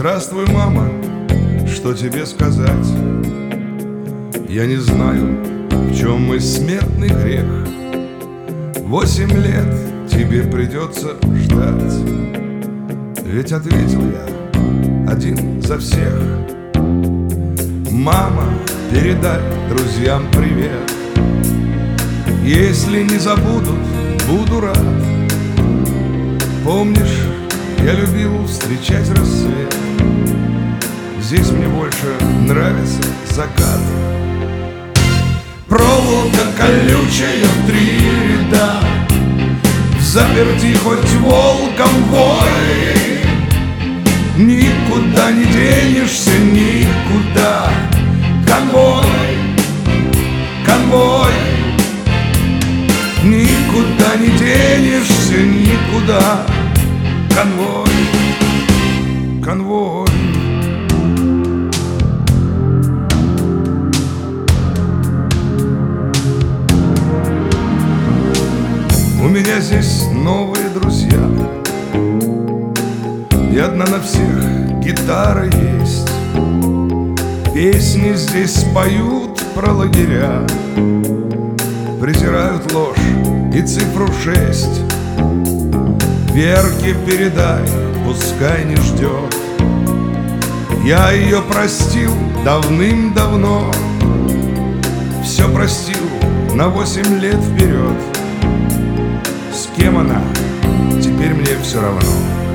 Здравствуй, мама, что тебе сказать? Я не знаю, в чем мой смертный грех. 8 лет тебе придется ждать. Ведь ответил я один за всех. Мама, передай друзьям привет. Если не забудут, буду рад. Помнишь, я любил встречать рассвет. Здесь мне больше нравится закат. Проволока колючая в 3 ряда, заперти хоть волком вой. Никуда не денешься, никуда. Конвой, конвой. Никуда не денешься, никуда. Конвой, конвой. У меня здесь новые друзья, и одна на всех гитара есть. Песни здесь поют про лагеря, презирают ложь и цифру 6. Верке передай, пускай не ждет. Я ее простил давным-давно. Все простил на 8 лет вперед. С кем она, теперь мне все равно.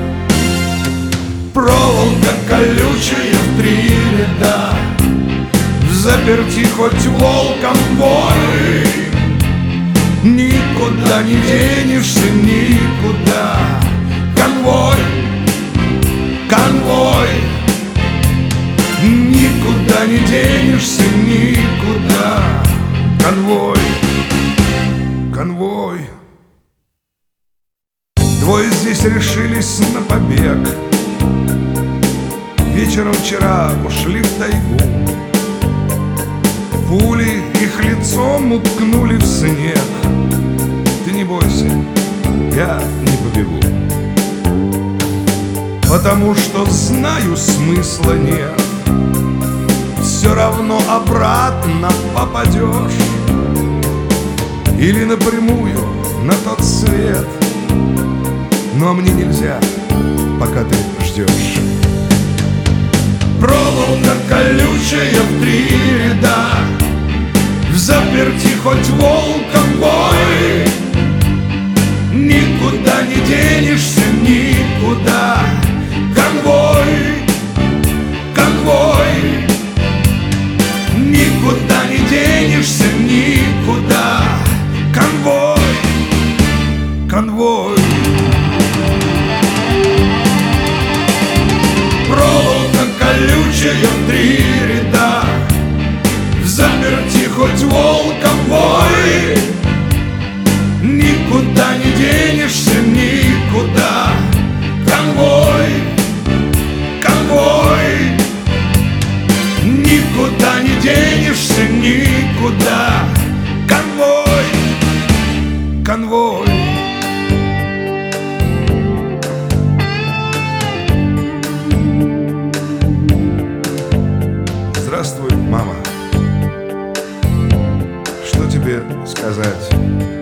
Проволока колючая в 3 ряда, заперти хоть волком вой. Никуда не денешься, никуда. Конвой, конвой. Никуда не денешься, никуда. Конвой, конвой. Двое здесь решились на побег. Вечером вчера ушли в тайгу. Пули их лицом уткнули в снег. Ты не бойся, я не побегу, потому что знаю, смысла нет. Все равно обратно попадешь или напрямую на тот свет. Но мне нельзя, пока ты ждешь. Проволока колючая в 3 ряда, заперти хоть волком вой. Никуда не денешься, никуда. Конвой, конвой. Никуда не денешься, никуда. Конвой, конвой. Проволока колючая в 3 ряда, заперти хоть волком вой. Никуда не денешься, никуда. Конвой, конвой. Никуда не денешься, никуда. Конвой, конвой. Здравствуй, мама. Что тебе сказать?